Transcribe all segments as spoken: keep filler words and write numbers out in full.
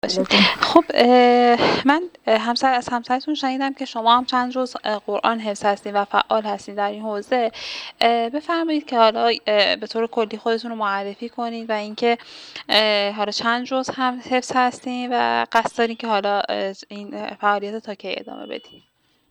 باشین. بگو. خب اه، من اه، همسر از همسرتون شنیدم که شما هم چند روز اه، قرآن حفظ هستین و فعال هستین در این حوزه. اه، بفرمایید که حالا اه، به طور کلی خودتون رو معرفی کنید و اینکه اه، حالا چند روز هم حفظ هستین و قصد دارین که حالا اه، این اه، فعالیت تا کی ادامه بدین.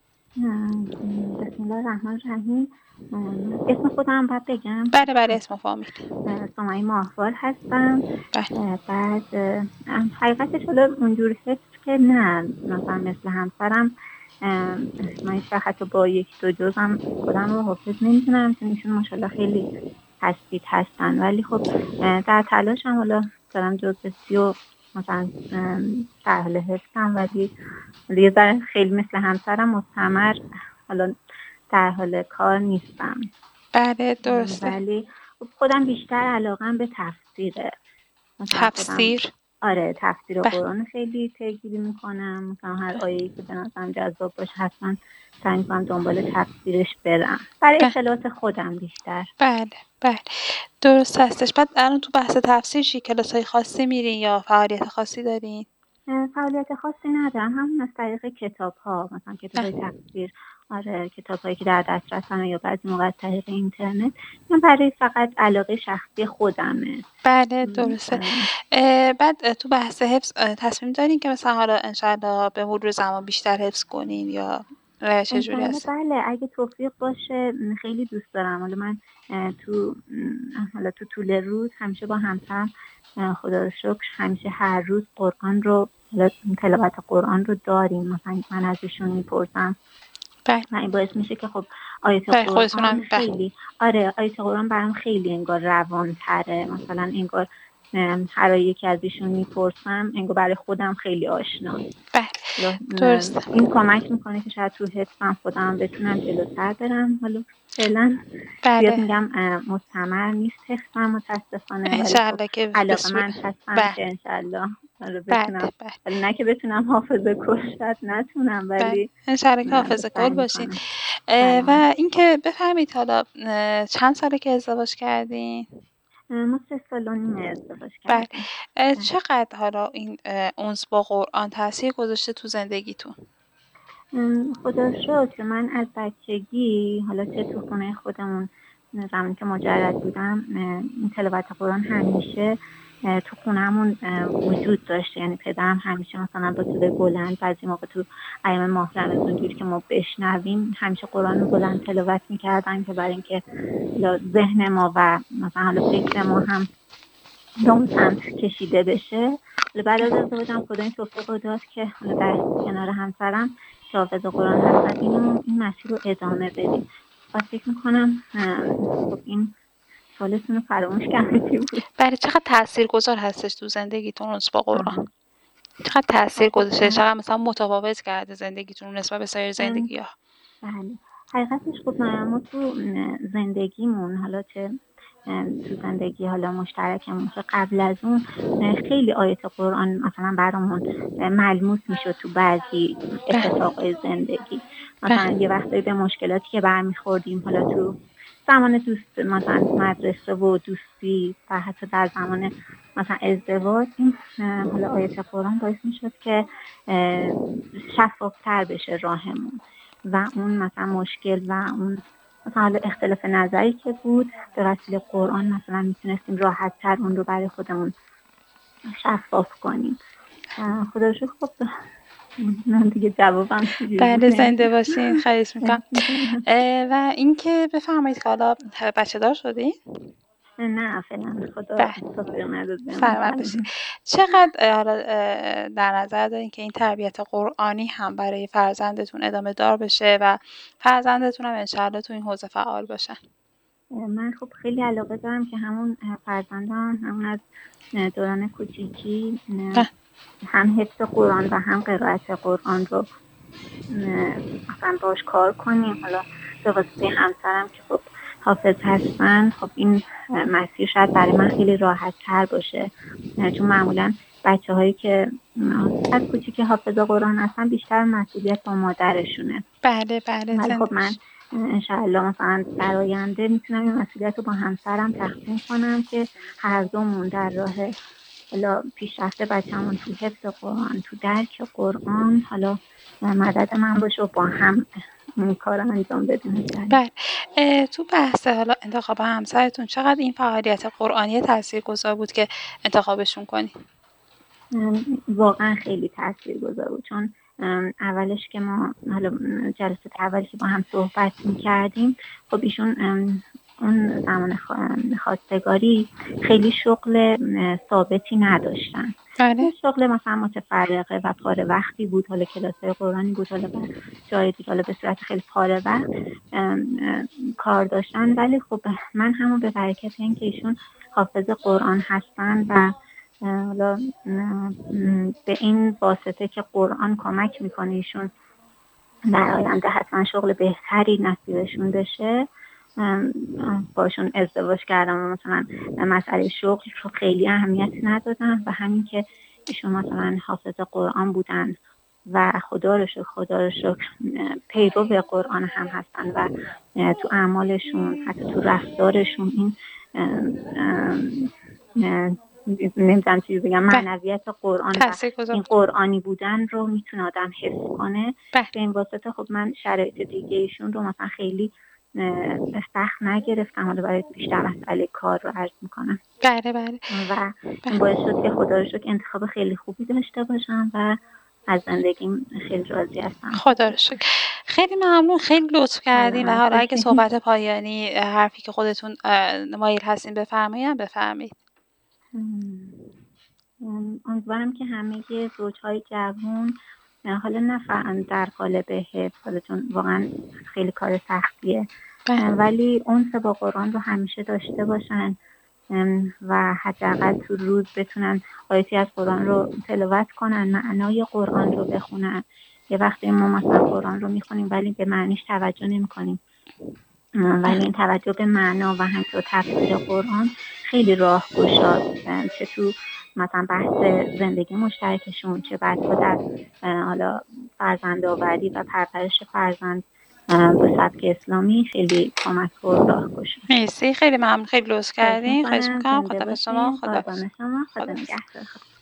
ام، بسم الله الرحمن الرحیم. ام، اسم خودم باید بگم. بله بله، اسم و فامیل. اه، سمیه ماهوار هستم. بله اه، بعد اه، حقیقتش حالا اونجور هست که نه مثلا مثل همسرم ام، من هیچ وقت حتی با یک دو جز هم خودم رو حافظ نمیتونم، چون ایشون ماشاءالله خیلی تثبیت هستن، ولی خب اه، در تلاشم حالا دارم جز سی و مثلا ام، در حال حفظم، ولی یه ذره خیلی مثل همسرم مستمر حالا در حال کار نیستم. بله درسته. ولی خب خودم بیشتر علاقم به تفسیره. مثلا خودم تفسیر. آره تفسیر بله قرآن خیلی پیگیری میکنم. مثلا هر آیه‌ای که به نظرم جذاب باشه حتما سعی میکنم دنبال تفسیرش برم، برای بله اطلاعات خودم بیشتر. بله بله، درست هستش. بعد الان تو بحث تفسیر چی کلاسای خاصی میرین یا فعالیت خاصی دارین؟ اه، فعالیت خاصی ندارم، همون از طریق کتاب ها، مثلا کتاب های اه، تفسیر. آره کتاب هایی که در دسترسم یا بعضی موقع از طریق اینترنت. من برای فقط علاقه شخصی خودمه. بله م، درسته. آره. اه، بعد اه، تو بحث حفظ اه، تصمیم دارین که مثلا حالا انشالله به مرور زمان بیشتر حفظ کنین یا اه، چجوری انشالله هست؟ بله، اگه توفیق باشه م، خیلی دوست دارم. حالا من اه، تو م، حالا تو طول روز همیشه با همسرم اه، خدا رو شکر همیشه هر روز قرآن رو حالا تلاوت قرآن رو داریم. مثلا من از ایشون میپرسم بله و این باعث میشه که خب آیت برای قرآن خودتونم. بله خیلی آره آیت قرآن برام خیلی انگار روان تره. مثلا انگار ام، هر یکی از ایشون میپرسم انگار برای خودم خیلی آشناست. بله حالا ام، درسته. این کمک میکنه که شاید تو حفظم خودم بتونم جلوتر برم. حالا فعلا زیاد بله میگم ام، مستمر نیست حفظم متاسفانه، ولی خب انشالله که به علاقه صورت. من هستم بله که انشالله رو بله بتونم. بله ولی نه که بتونم حافظه کل شاید نتونم، بله ولی انشالله که ام، حافظ گل سعی باشین. میکنم. اه، بله و اینکه بفرمایید حالا اه، چند ساله که ازدواج کردین؟ ما سه سال و نیم ازدواج بله. کردیم. اه، بله. چقدر حالا این اه، انس با قرآن تاثیر گذاشته تو زندگیتون؟ ام، خدا رو شکر من از بچگی حالا چه تو خونه خودمون زمانی که مجرد بودم اه، این تلاوت قرآن همیشه اه، تو خونهمون اه، وجود داشته. یعنی پدرم همیشه مثلا با صدای بلند بعضی موقع تو ایام ماه رمضان جوری که ما بشنویم همیشه قرآن رو بلند تلاوت میکردن که برای اینکه حالا ذهن ما و مثلا حالا فکر ما هم به اون سمت کشیده بشه. حالا بعد از ازدواجم خدا این توفیق رو داد که حالا در کنار همسرم که حافظ قرآن هستن اینو این مسیر رو ادامه بدیم. و فکر میکنم خب این سوالتون رو فراموش کردی بود. بله چقدر تأثیر گذار هستش تو زندگیتون انس با قرآن؟ آها. چقدر تأثیر خب گذاشته؟ چقدر مثلا متفاوت کرده زندگیتون نسبت به سایر ام، زندگی‌ها؟ بله حقیقتش خب ما تو زندگیمون حالا چه تو زندگی حالا مشترکمون چه قبل از اون خیلی آیت قرآن مثلا برامون ملموس میشد تو بعضی بله اتفاقای زندگی. مثلا بله یه وقتایی به مشکلاتی که برمیخوردیم حالا تو زمان دوست مثلا مدرسه و دوستی و حتی در زمان مثلا ازدواج این حالا آیت قرآن باعث میشد که شفافتر بشه راهمون و اون مثلا مشکل و اون مثلا حالا اختلاف نظری که بود به وسیله قرآن مثلا میتونستیم راحت تر اون رو برای خودمون شفاف کنیم. خدا رو شکر. خب من دیگه جوابم چجوری بود بله زنده نمی‌دونم. باشین، خواهش میکنم. و اینکه بفرمایید که حالا بچه دار شدین؟ نه فعلا خدا بله توفیق نداد بهمون. سلامت باشید. چقدر اه، حالا اه، در نظر دارین که این تربیت قرآنی هم برای فرزندتون ادامه دار بشه و فرزندتون هم انشاءالله تو این حوزه فعال باشن؟ من خب خیلی علاقه دارم که همون فرزندان همون از دوران کوچیکی بله هم حفظ قرآن و هم قرائت قرآن رو مثلا باش کار کنیم. حالا به واسطه همسرم که خب حافظ هستن خب این مسیر شاید برای من خیلی راحت تر باشه، چون معمولا بچه هایی که از کوچیک حافظ قرآن هستن بیشتر مسئولیت با مادرشونه. بله بله ولی زنده خب من باشین. انشاءالله مثلا در آینده میتونم این مسئولیت رو با همسرم تقسیم کنم که هر دومون در راه حالا پیشرفته بچه‌مون تو حفظ قرآن، تو درک قرآن، حالا مدد من باشه و با هم این کار انجام بدیم. بله. تو بحث حالا انتخاب همسرتون چقدر این فعالیت قرآنی تاثیرگذار بود که انتخابشون کنی؟ واقعا خیلی تاثیرگذار بود، چون اولش که ما حالا جلسه اولی که با هم صحبت می‌کردیم، خب ایشون اون زمان خواستگاری خیلی شغل ثابتی نداشتن. بله. شغل مثلا متفرقه و پاره وقتی بود، حالا کلاس‌های قرآنی بود، حالا جای دیگه حالا به صورت خیلی پاره وقت کار داشتن. ولی خب من همون به برکت اینکه ایشون حافظ قرآن هستن و حالا به این واسطه که قرآن کمک میکنه ایشون در آینده حتما شغل بهتری نصیبشون بشه، باشون ازدواج کردم و مثلا مسئله شغل رو خیلی اهمیتی ندادم و همین که ایشون مثلا حافظ قرآن بودن و خدا رو شکر خدا رو شکر پیرو به قرآن هم هستن و تو اعمالشون حتی تو رفتارشون این نمیدونم چیزی بگم معنویت قرآن و این قرآنی بودن رو میتونه آدم حس کنه. به این واسطه خب من شرایط دیگه ایشون رو مثلا خیلی سخت نگرفتم، حالا برای بیشتر مسئله کار رو عرض میکنم. بله بله. و این باعث شد که خدا رو شکر انتخاب خیلی خوبی داشته باشم و از زندگیم خیلی راضی هستم. خدا رو شکر. خیلی ممنون، خیلی لطف کردین و حالا اگه صحبت پایانی حرفی که خودتون مایل هستین بفرمایید بفرمایید. امیدوارم که همه زوجهای جوان حالا نه فقط در قالب حفظ، حالا چون واقعا خیلی کار سختیه، ولی اونس با قرآن رو همیشه داشته باشن و حداقل تو روز بتونن آیاتی از قرآن رو تلاوت کنن، معنای قرآن رو بخونن. یه وقتی ما مثلا قرآن رو میخونیم ولی به معنیش توجه نمی کنیم، ولی این توجه به معنا و همینطور تفسیر قرآن خیلی راه گشاد، چه تو مثلا بحث زندگی مشترکشون، چه بعدها در حالا فرزند آوری و پرورش فرزند به سبک اسلامی خیلی کمک و راه گشاد. مرسی، خیلی ممنون، خیلی لطف کردین. خواهش می‌کنم. خدا به شما. خدا خدا نگهدار.